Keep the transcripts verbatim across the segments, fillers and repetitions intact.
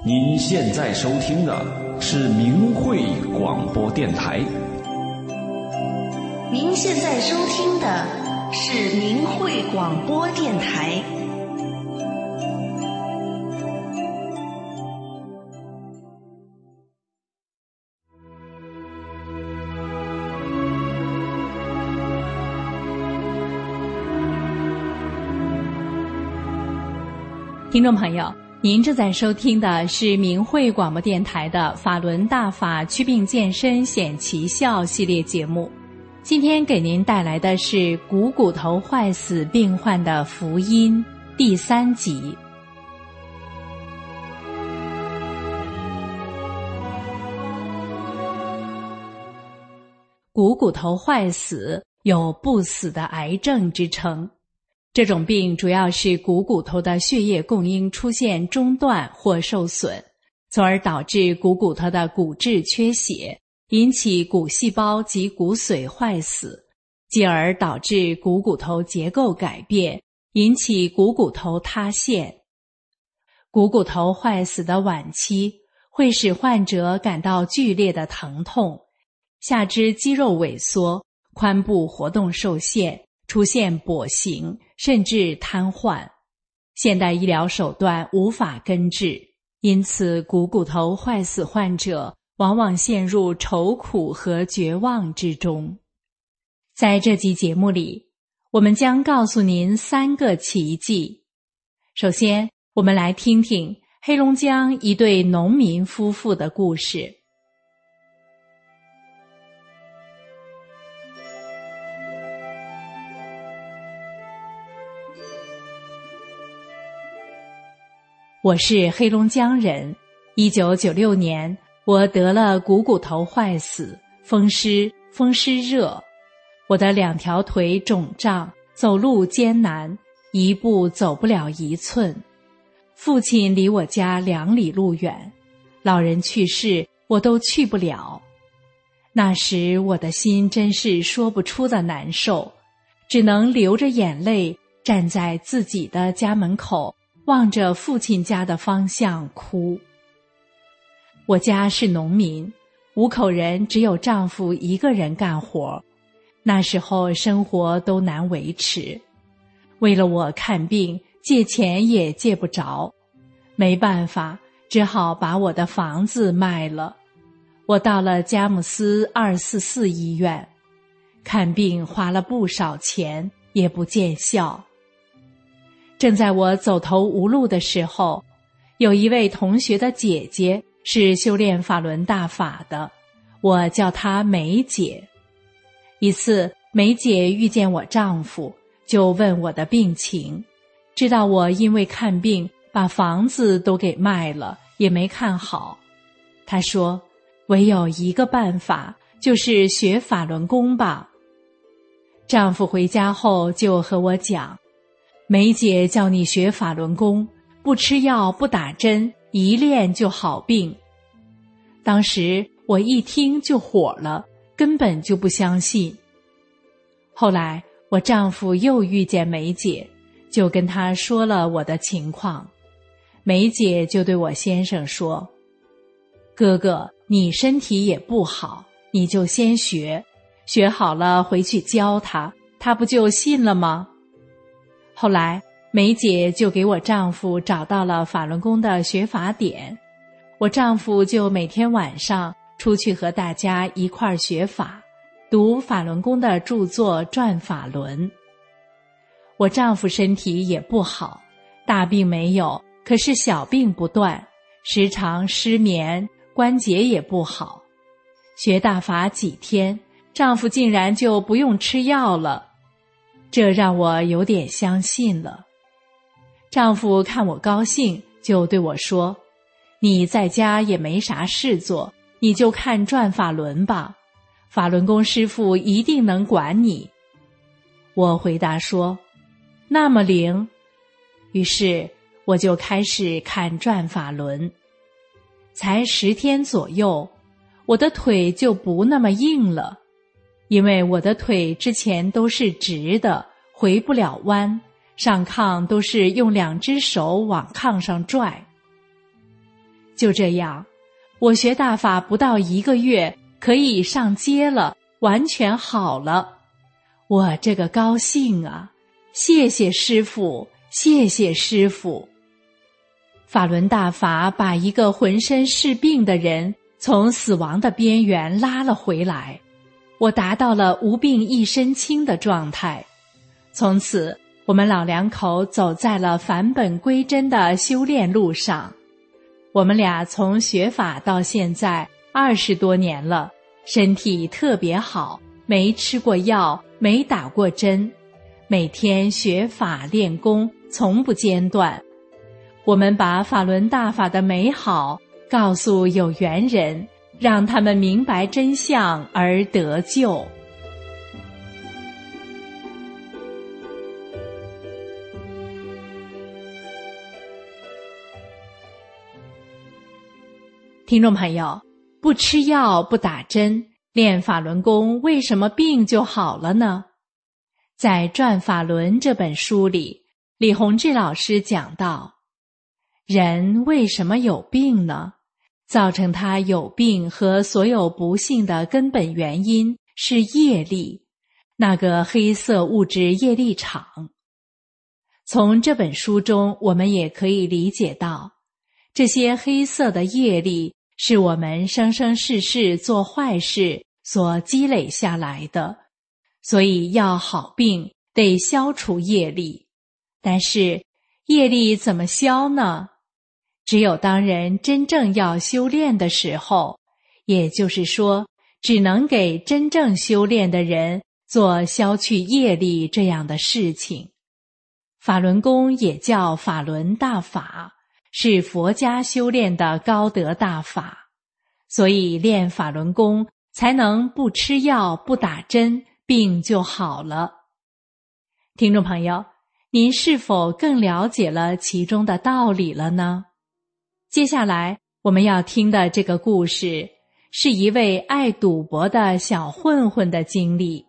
您现在收听的是明慧广播电台。 您现在收听的是明慧广播电台。 听众朋友，您正在收听的是明慧广播电台的法轮大法祛病健身显奇效系列节目。今天给您带来的是股骨头坏死病患的福音第三集。股骨头坏死有不死的癌症之称。这种病主要是股骨头的血液供应出现中断或受损，从而导致股骨头的骨质缺血，引起骨细胞及骨髓坏死，继而导致股骨头结构改变，引起股骨头塌陷。股骨头坏死的晚期会使患者感到剧烈的疼痛，下肢肌肉萎缩，髋部活动受限，出现跛行，甚至瘫痪。现代医疗手段无法根治，因此股骨头坏死患者往往陷入愁苦和绝望之中。在这集节目里，我们将告诉您三个奇迹。首先，我们来听听黑龙江一对农民夫妇的故事。我是黑龙江人，一九九六年，我得了股骨头坏死、风湿、风湿热，我的两条腿肿胀，走路艰难，一步走不了一寸。父亲离我家两里路远，老人去世，我都去不了。那时我的心真是说不出的难受，只能流着眼泪站在自己的家门口，望着父亲家的方向哭。我家是农民，五口人只有丈夫一个人干活，那时候生活都难维持。为了我看病，借钱也借不着，没办法，只好把我的房子卖了。我到了佳木斯二四四医院，看病花了不少钱，也不见效。正在我走投无路的时候，有一位同学的姐姐是修炼法轮大法的，我叫她梅姐。一次，梅姐遇见我丈夫，就问我的病情，知道我因为看病把房子都给卖了，也没看好。她说，唯有一个办法，就是学法轮功吧。丈夫回家后就和我讲，梅姐叫你学法轮功，不吃药不打针，一练就好病。当时我一听就火了，根本就不相信。后来我丈夫又遇见梅姐，就跟她说了我的情况。梅姐就对我先生说，哥哥，你身体也不好，你就先学，学好了回去教他，他不就信了吗？后来梅姐就给我丈夫找到了法轮功的学法点，我丈夫就每天晚上出去和大家一块儿学法，读法轮功的著作转法轮。我丈夫身体也不好，大病没有，可是小病不断，时常失眠，关节也不好。学大法几天，丈夫竟然就不用吃药了，这让我有点相信了。丈夫看我高兴，就对我说，你在家也没啥事做，你就看转法轮吧，法轮功师父一定能管你。我回答说，那么灵？于是我就开始看转法轮。才十天左右，我的腿就不那么硬了，因为我的腿之前都是直的，回不了弯，上炕都是用两只手往炕上拽。 就这样，我学大法不到一个月，可以上街了，完全好了。我这个高兴啊！谢谢师父，谢谢师父。法轮大法把一个浑身是病的人从死亡的边缘拉了回来，我达到了无病一身轻的状态。从此，我们老两口走在了返本归真的修炼路上。我们俩从学法到现在二十多年了，身体特别好，没吃过药，没打过针，每天学法练功，从不间断。我们把法轮大法的美好告诉有缘人，让他们明白真相而得救。听众朋友，不吃药不打针，练法轮功为什么病就好了呢？在《转法轮》这本书里，李洪志老师讲到，人为什么有病呢？造成他有病和所有不幸的根本原因是业力，那个黑色物质业力场。从这本书中，我们也可以理解到，这些黑色的业力是我们生生世世做坏事所积累下来的，所以要好病得消除业力。但是业力怎么消呢？只有当人真正要修炼的时候，也就是说，只能给真正修炼的人做消去业力这样的事情。法轮功也叫法轮大法，是佛家修炼的高德大法，所以练法轮功才能不吃药不打针，病就好了。听众朋友，您是否更了解了其中的道理了呢？接下来我们要听的这个故事，是一位爱赌博的小混混的经历。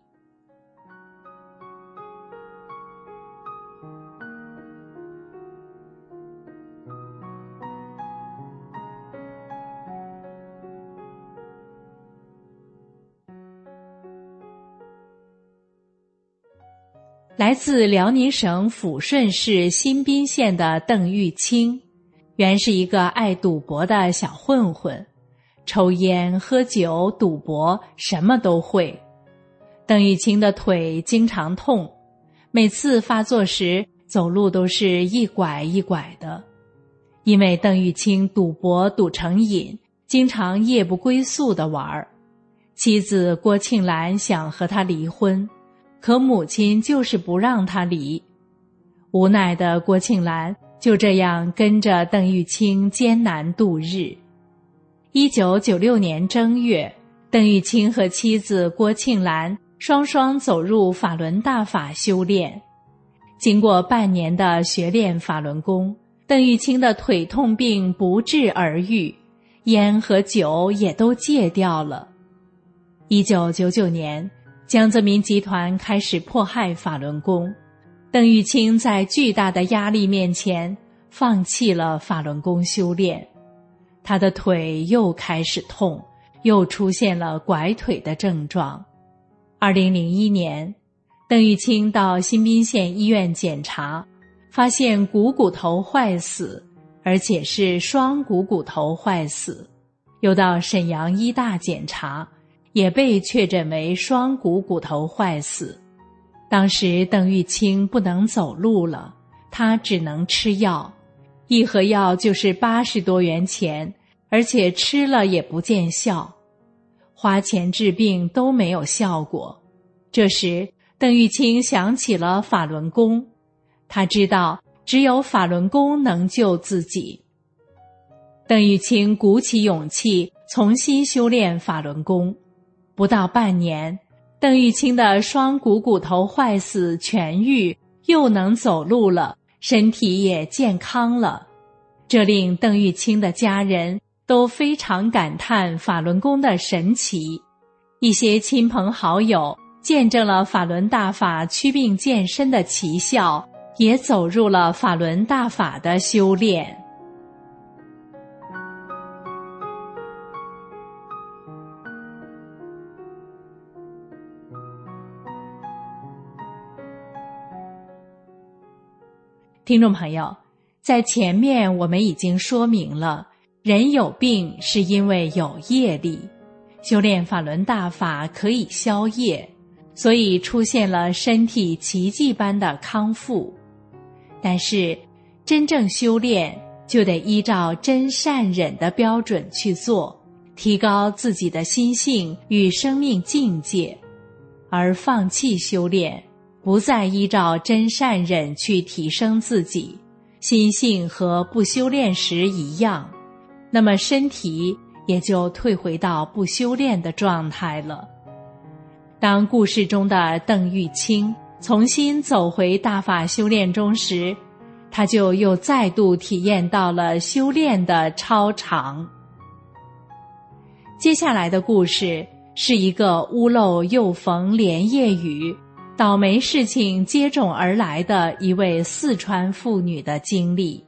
来自辽宁省抚顺市新宾县的邓玉清，原是一个爱赌博的小混混，抽烟、喝酒、赌博，什么都会。邓玉清的腿经常痛，每次发作时走路都是一拐一拐的。因为邓玉清赌博赌成瘾，经常夜不归宿地玩。妻子郭庆兰想和他离婚，可母亲就是不让他离。无奈的郭庆兰就这样跟着邓玉清艰难度日。一九九六年正月，邓玉清和妻子郭庆兰双双走入法轮大法修炼。经过半年的学练法轮功，邓玉清的腿痛病不治而愈，烟和酒也都戒掉了。一九九九年，江泽民集团开始迫害法轮功，邓玉清在巨大的压力面前放弃了法轮功修炼。他的腿又开始痛，又出现了拐腿的症状。二零零一年，邓玉清到新宾县医院检查，发现股骨头坏死，而且是双股骨头坏死。又到沈阳医大检查，也被确诊为双股骨头坏死。当时邓玉清不能走路了，他只能吃药，一盒药就是八十多元钱，而且吃了也不见效，花钱治病都没有效果。这时邓玉清想起了法轮功，他知道只有法轮功能救自己。邓玉清鼓起勇气重新修炼法轮功，不到半年，邓玉清的双股骨头坏死痊愈，又能走路了，身体也健康了。这令邓玉清的家人都非常感叹法轮功的神奇。一些亲朋好友见证了法轮大法祛病健身的奇效，也走入了法轮大法的修炼。 听众朋友，在前面我们已经说明了，人有病是因为有业力，修炼法轮大法可以消业，所以出现了身体奇迹般的康复。但是真正修炼就得依照真善忍的标准去做，提高自己的心性与生命境界，而放弃修炼，不再依照真善忍去提升自己，心性和不修炼时一样，那么身体也就退回到不修炼的状态了。当故事中的邓玉清重新走回大法修炼中时，他就又再度体验到了修炼的超常。接下来的故事是一个屋漏又逢连夜雨，倒霉事情接踵而来的一位四川妇女的经历。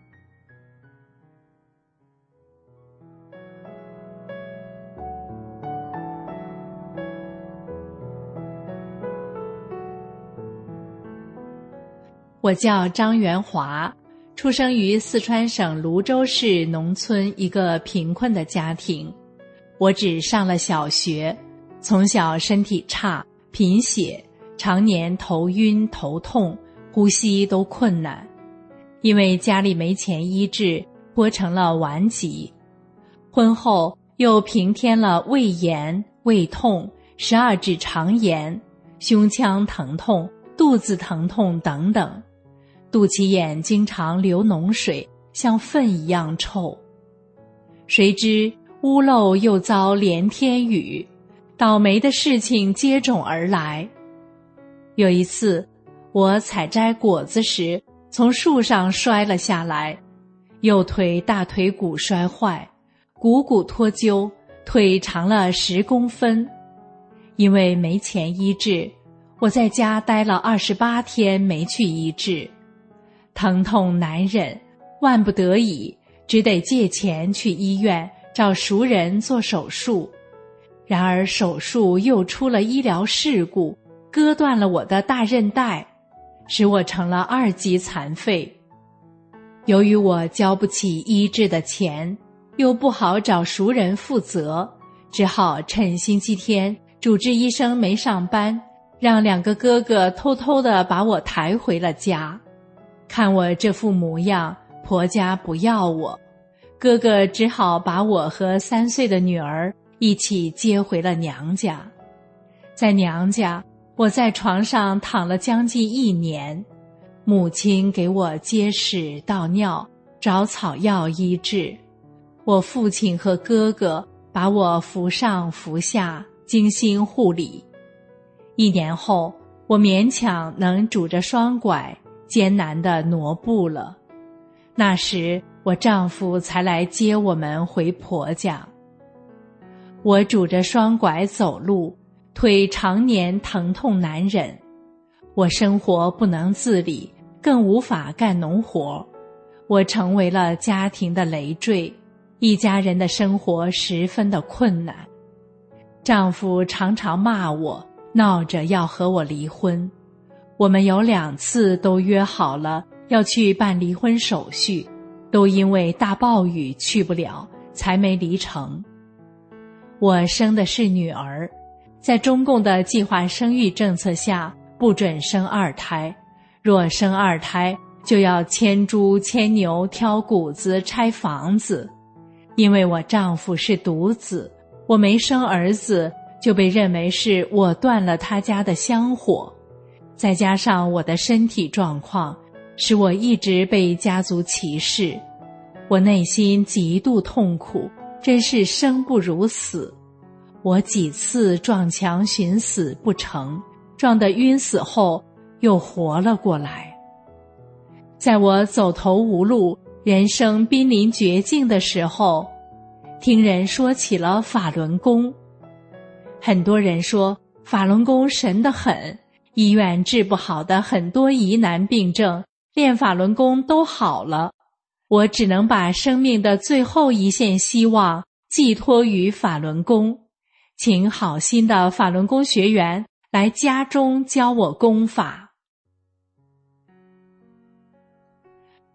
我叫张元华，出生于四川省泸州市农村一个贫困的家庭。我只上了小学，从小身体差，贫血，常年头晕头痛，呼吸都困难。因为家里没钱医治，拖成了顽疾。婚后又平添了胃炎、胃痛、十二指肠炎、胸腔疼痛、肚子疼痛等等。肚脐眼经常流脓水，像粪一样臭。谁知屋漏又遭连天雨，倒霉的事情接踵而来。有一次，我采摘果子时，从树上摔了下来，右腿大腿骨摔坏，股骨脱臼，腿长了十公分。因为没钱医治，我在家待了二十八天没去医治。疼痛难忍，万不得已，只得借钱去医院找熟人做手术。然而手术又出了医疗事故，割断了我的大韧带，使我成了二级残废。由于我交不起医治的钱，又不好找熟人负责，只好趁星期天主治医生没上班，让两个哥哥偷偷地把我抬回了家。看我这副模样，婆家不要我，哥哥只好把我和三岁的女儿一起接回了娘家。在娘家，我在床上躺了将近一年，母亲给我接屎倒尿，找草药医治。我父亲和哥哥把我扶上扶下，精心护理。一年后，我勉强能拄着双拐，艰难地挪步了。那时我丈夫才来接我们回婆家。我拄着双拐走路，腿常年疼痛难忍。我生活不能自理，更无法干农活。我成为了家庭的累赘，一家人的生活十分的困难。丈夫常常骂我，闹着要和我离婚。我们有两次都约好了要去办离婚手续，都因为大暴雨去不了，才没离成。我生的是女儿，在中共的计划生育政策下，不准生二胎，若生二胎就要牵猪牵牛挑谷子拆房子。因为我丈夫是独子，我没生儿子，就被认为是我断了他家的香火。再加上我的身体状况，使我一直被家族歧视。我内心极度痛苦，真是生不如死。我几次撞墙寻死不成，撞得晕死后又活了过来。在我走投无路，人生濒临绝境的时候，听人说起了法轮功。很多人说法轮功神得很，医院治不好的很多疑难病症，练法轮功都好了。我只能把生命的最后一线希望寄托于法轮功，请好心的法轮功学员来家中教我功法。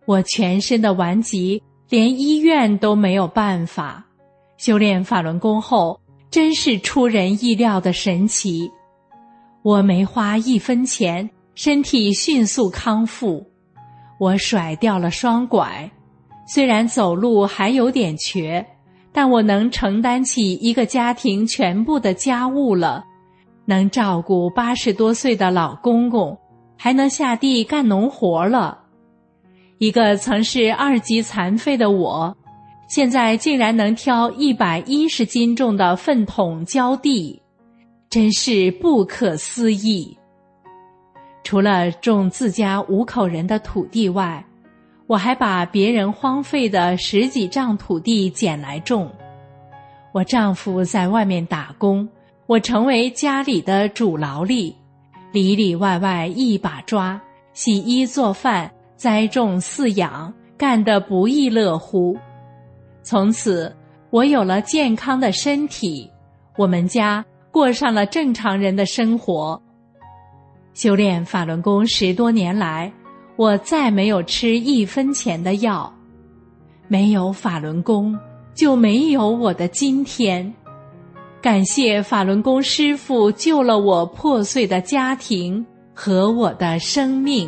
我全身的顽疾，连医院都没有办法。修炼法轮功后，真是出人意料的神奇。我没花一分钱，身体迅速康复。我甩掉了双拐，虽然走路还有点瘸，但我能承担起一个家庭全部的家务了，能照顾八十多岁的老公公，还能下地干农活了。一个曾是二级残废的我，现在竟然能挑一百一十斤重的粪桶浇地，真是不可思议。除了种自家五口人的土地外，我还把别人荒废的十几丈土地捡来种。我丈夫在外面打工，我成为家里的主劳力，里里外外一把抓，洗衣做饭，栽种饲养，干得不亦乐乎。从此我有了健康的身体，我们家过上了正常人的生活。修炼法轮功十多年来，我再没有吃一分钱的药。没有法轮功，就没有我的今天。感谢法轮功师父救了我破碎的家庭和我的生命。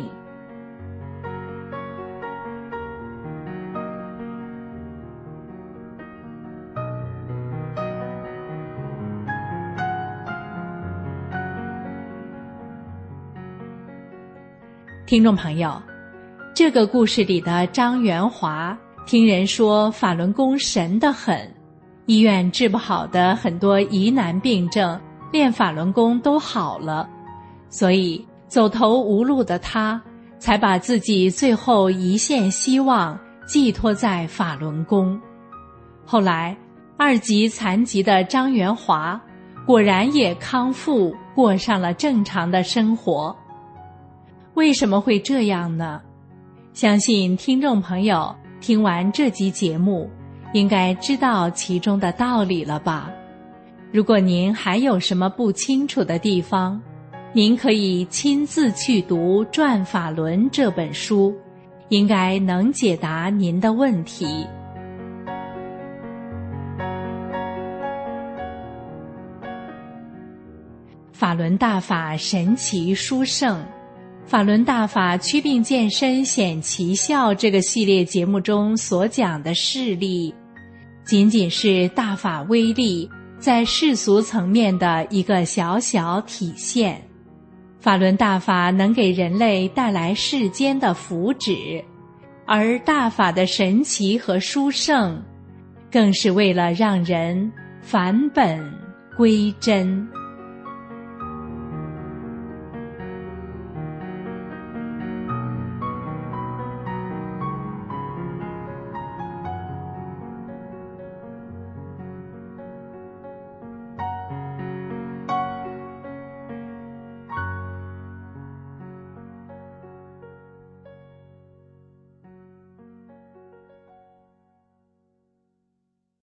听众朋友，这个故事里的张元华听人说法轮功神得很，医院治不好的很多疑难病症练法轮功都好了，所以走投无路的他才把自己最后一线希望寄托在法轮功。后来二级残疾的张元华果然也康复，过上了正常的生活。为什么会这样呢？相信听众朋友听完这集节目，应该知道其中的道理了吧？如果您还有什么不清楚的地方，您可以亲自去读《转法轮》这本书，应该能解答您的问题。法轮大法神奇殊胜，法轮大法祛病健身显奇效这个系列节目中所讲的事例，仅仅是大法威力在世俗层面的一个小小体现。法轮大法能给人类带来世间的福祉，而大法的神奇和殊胜，更是为了让人返本归真。